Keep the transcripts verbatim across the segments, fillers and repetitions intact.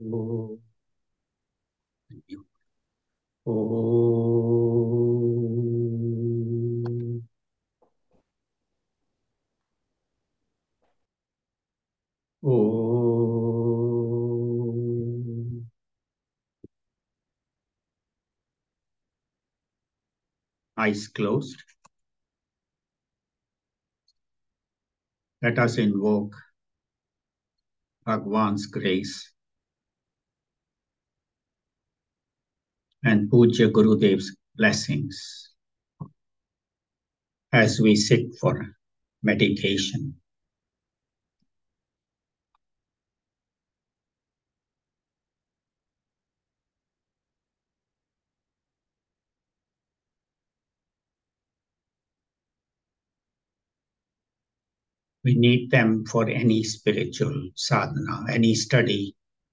Thank you. Om. Om. Eyes closed. Let us invoke Bhagwan's grace and Pujya Gurudev's blessings as we sit for meditation. We need them for any spiritual sadhana, any study.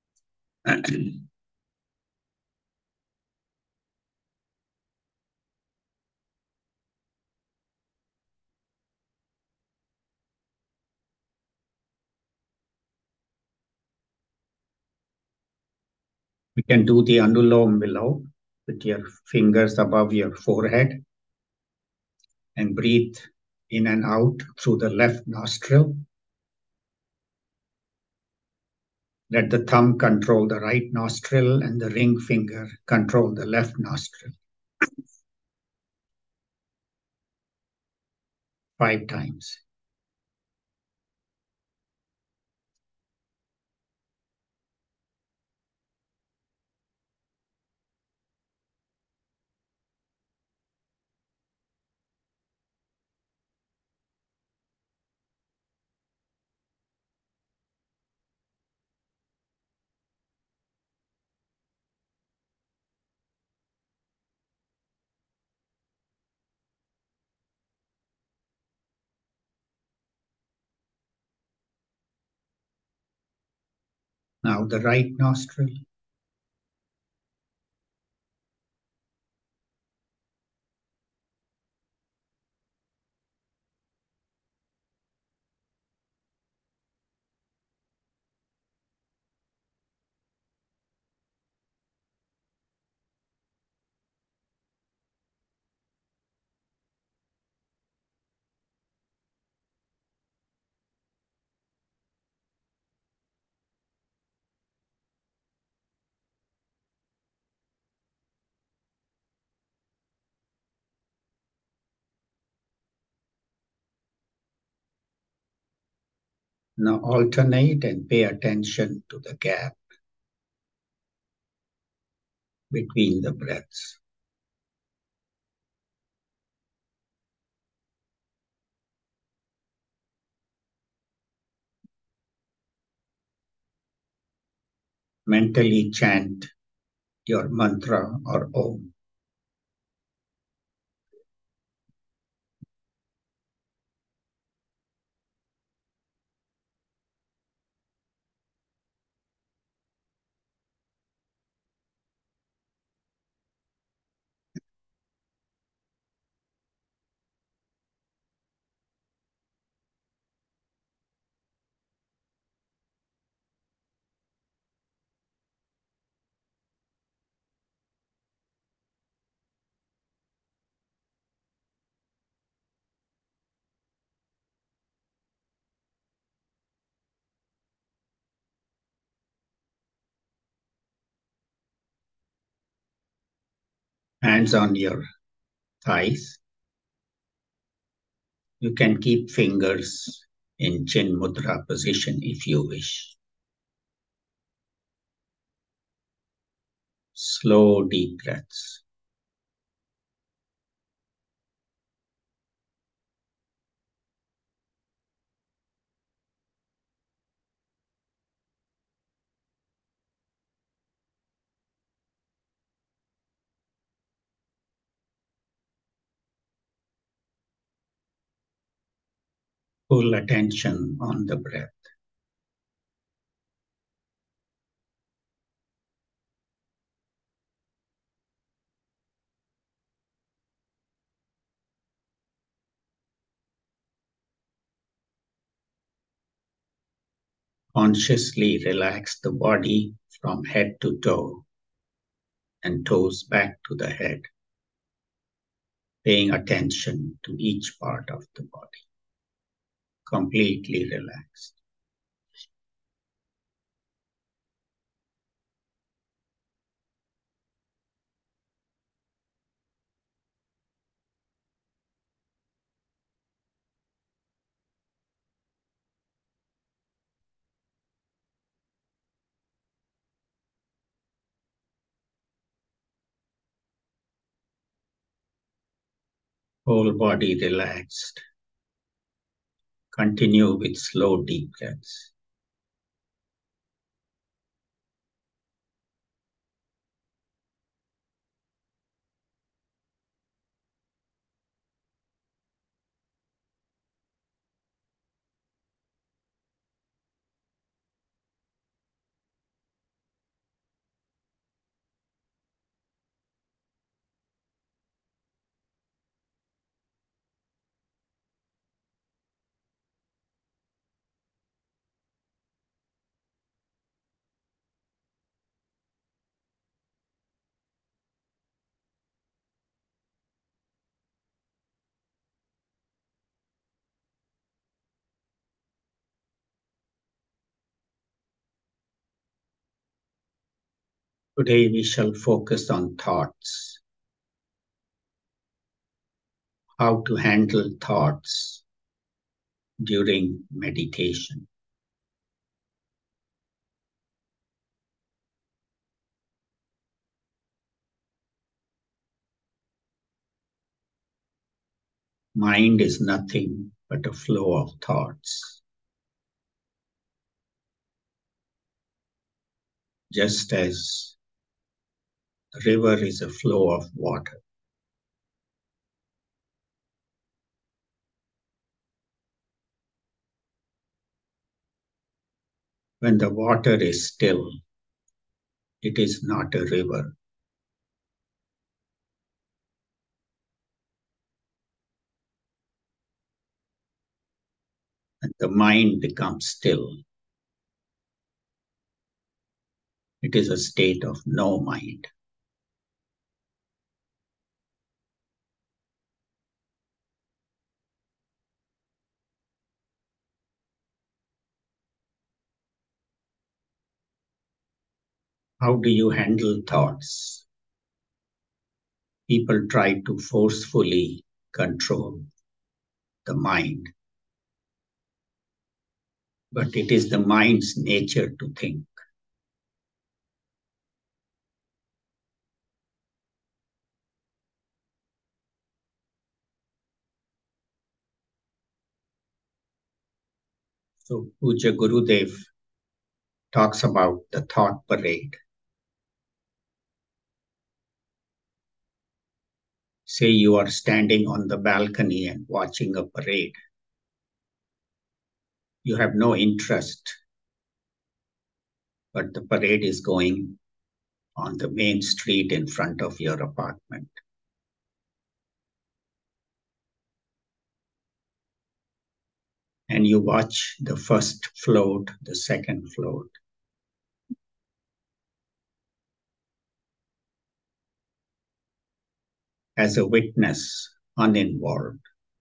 We can do the Anulom Vilom with your fingers above your forehead and breathe in and out through the left nostril. Let the thumb control the right nostril and the ring finger control the left nostril. Five times. Now the right nostril. Now alternate and pay attention to the gap between the breaths. Mentally chant your mantra or Om. Hands on your thighs. You can keep fingers in Chin Mudra position if you wish. Slow, deep breaths. Full attention on the breath. Consciously relax the body from head to toe and toes back to the head, paying attention to each part of the body, completely relaxed. Whole body relaxed. Continue with slow, deep breaths. Today we shall focus on thoughts, how to handle thoughts during meditation. Mind is nothing but a flow of thoughts. Just as a river is a flow of water. When the water is still, it is not a river. And the mind becomes still. It is a state of no mind. How do you handle thoughts? People try to forcefully control the mind. But it is the mind's nature to think. So Puja Gurudev talks about the thought parade. Say you are standing on the balcony and watching a parade. You have no interest, but the parade is going on the main street in front of your apartment. And you watch the first float, the second float. As a witness, uninvolved.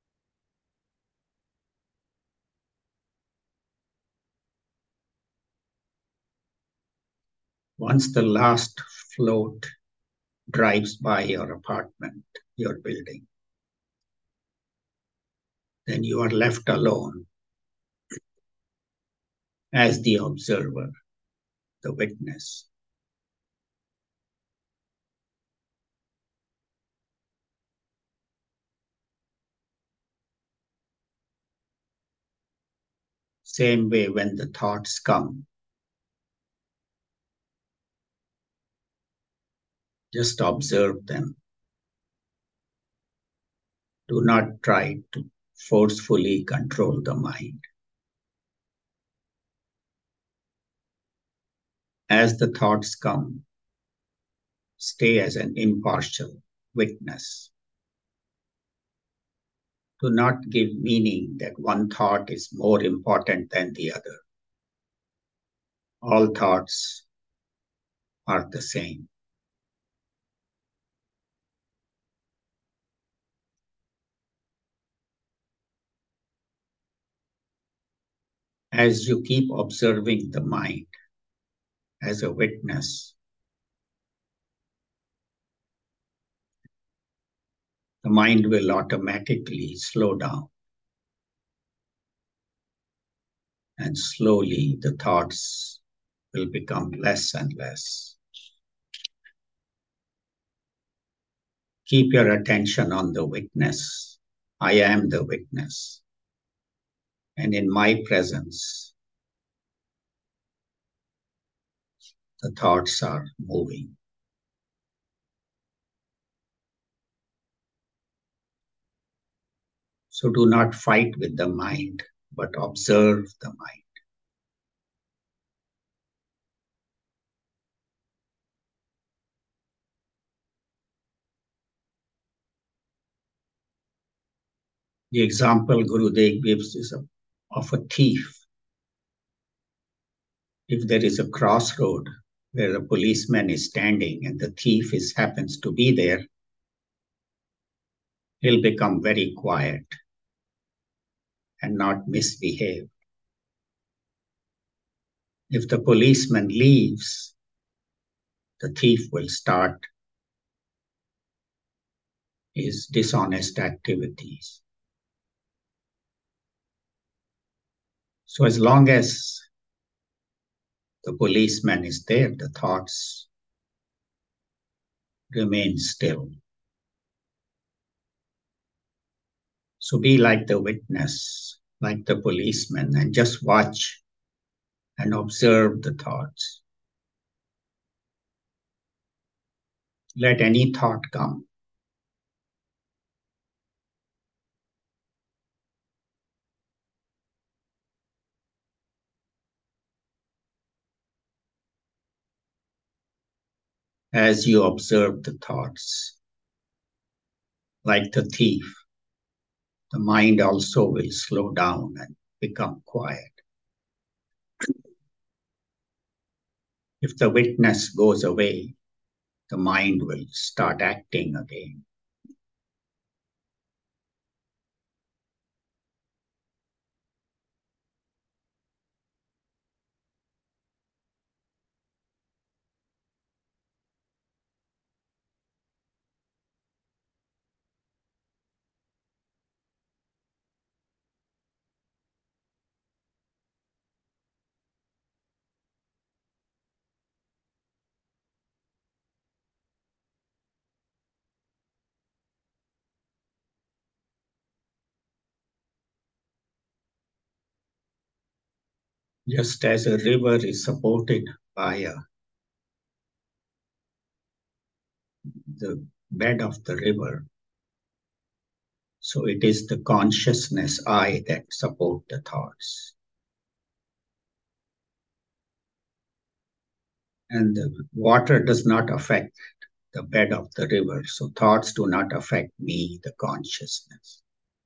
Once the last float drives by your apartment, your building, then you are left alone as the observer, the witness. Same way when the thoughts come, just observe them. Do not try to forcefully control the mind. As the thoughts come, stay as an impartial witness. Do not give meaning that one thought is more important than the other. All thoughts are the same. As you keep observing the mind as a witness, the mind will automatically slow down, and slowly the thoughts will become less and less. Keep your attention on the witness. I am the witness. And in my presence, the thoughts are moving. So do not fight with the mind, but observe the mind. The example Gurudev gives is a, of a thief. If there is a crossroad where a policeman is standing and the thief is, happens to be there, he'll become very quiet and not misbehave. If the policeman leaves, the thief will start his dishonest activities. So as long as the policeman is there, the thoughts remain still. So be like the witness, like the policeman, and just watch and observe the thoughts. Let any thought come. As you observe the thoughts, like the thief, the mind also will slow down and become quiet. If the witness goes away, the mind will start acting again. Just as a river is supported by a, the bed of the river, so it is the consciousness I that support the thoughts. And the water does not affect the bed of the river, so thoughts do not affect me, the consciousness.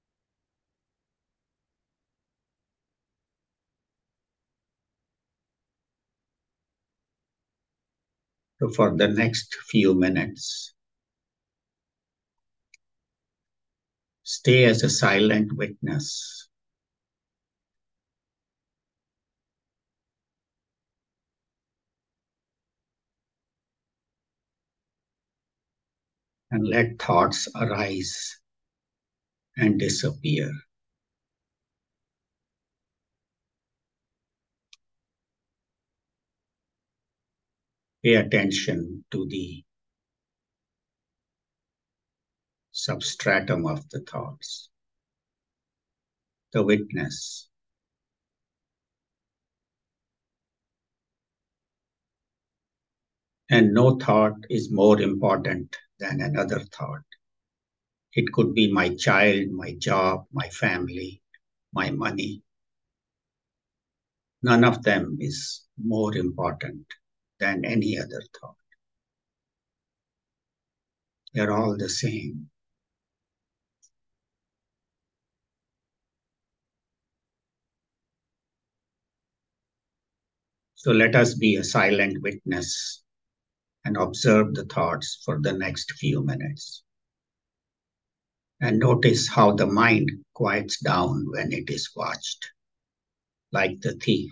So for the next few minutes, stay as a silent witness. And let thoughts arise and disappear. Pay attention to the substratum of the thoughts, the witness. And no thought is more important than another thought. It could be my child, my job, my family, my money. None of them is more important than any other thought. They're all the same. So let us be a silent witness and observe the thoughts for the next few minutes. And notice how the mind quiets down when it is watched, like the thief.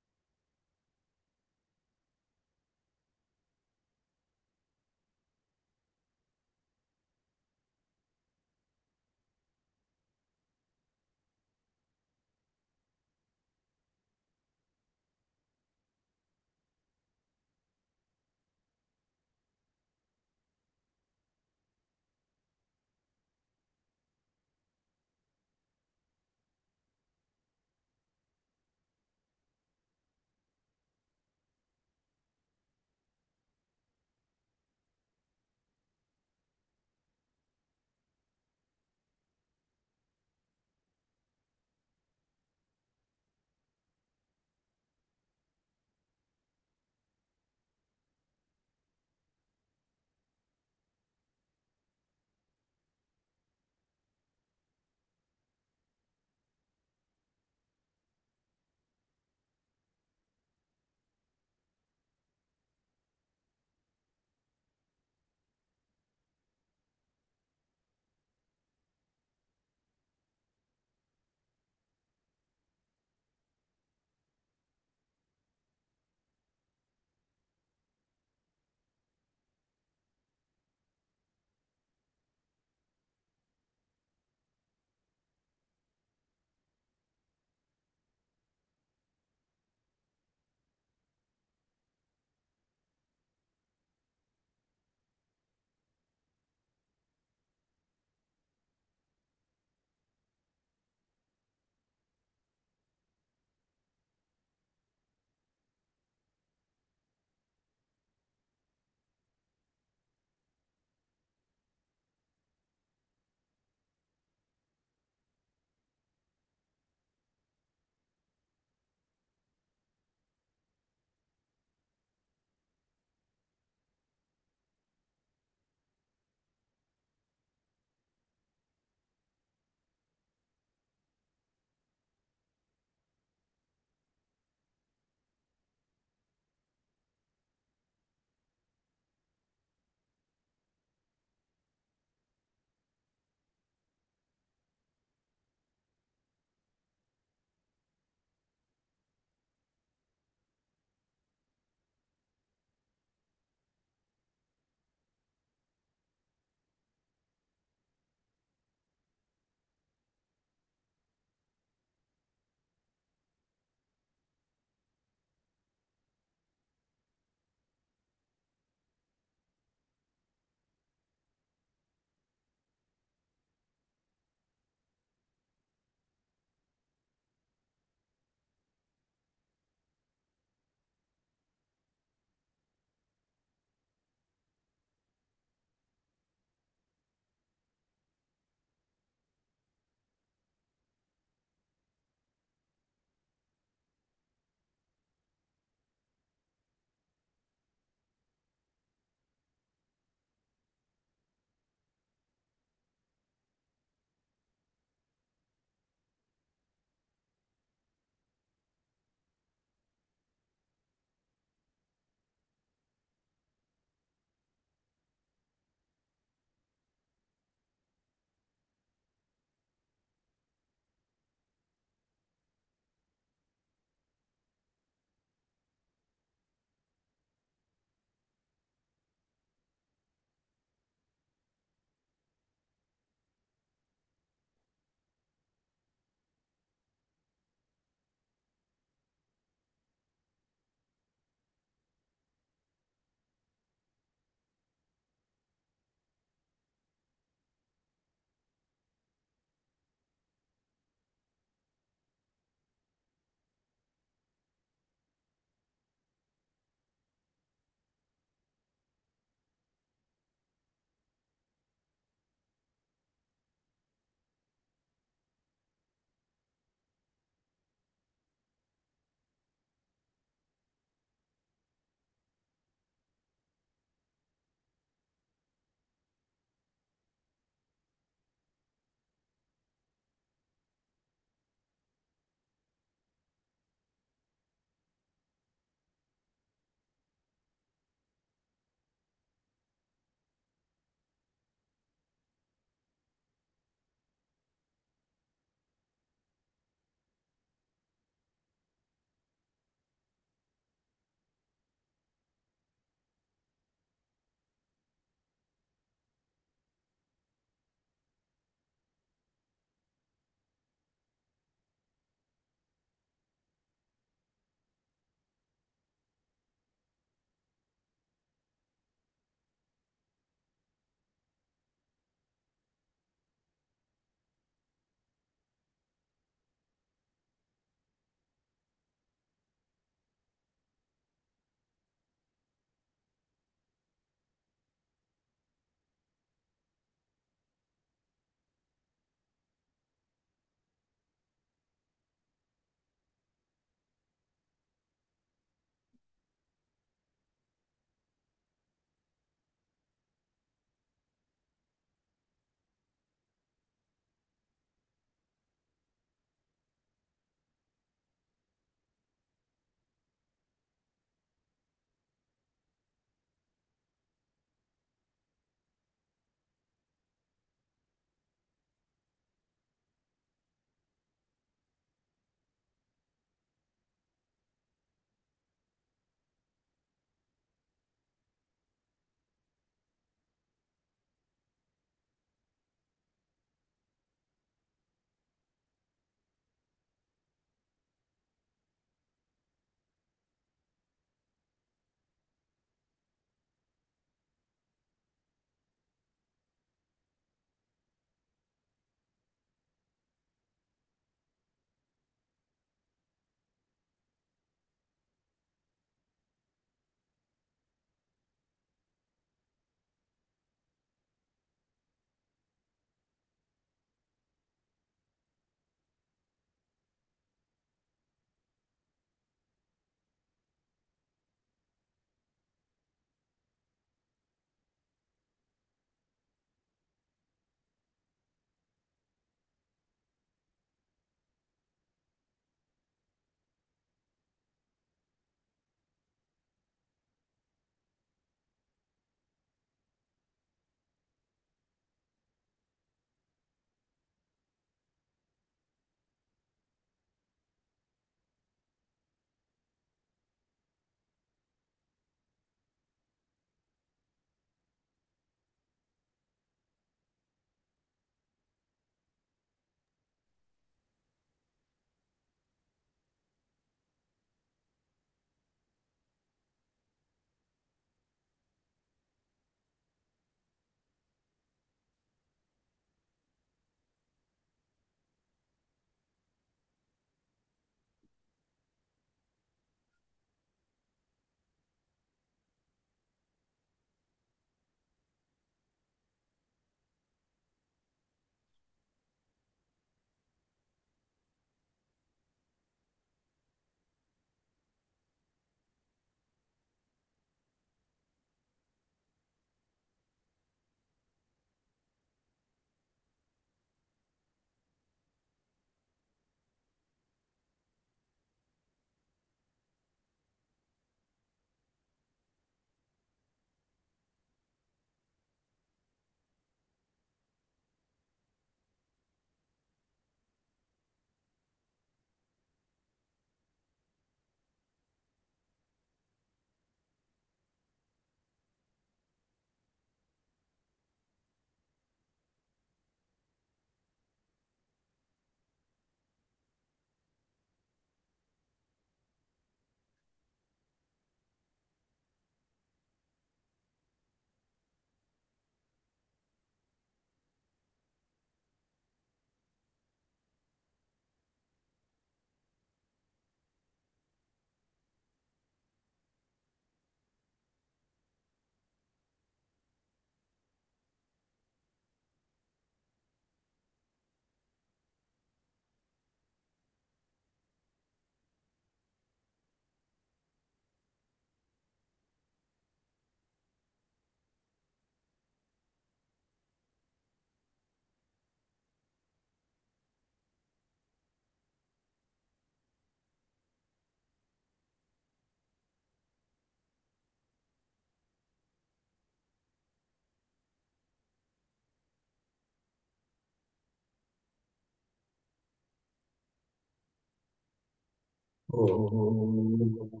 Om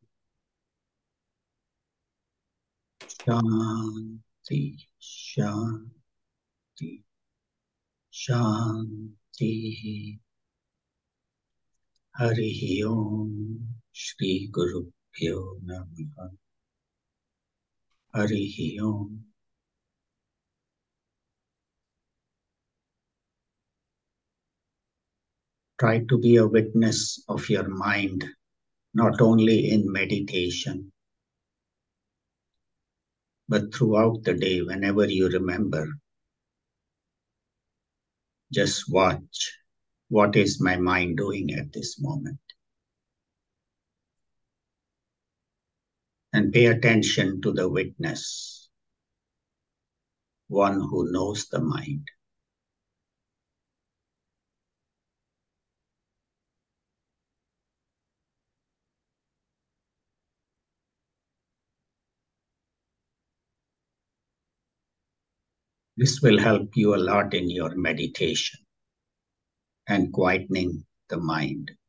Shanti, Shanti, Shanti. Hari Om. Shri Guru Pyo Namaha. Hari Om. Try to be a witness of your mind, not only in meditation, but throughout the day, whenever you remember. Just watch, what is my mind doing at this moment? And pay attention to the witness, one who knows the mind. This will help you a lot in your meditation and quietening the mind.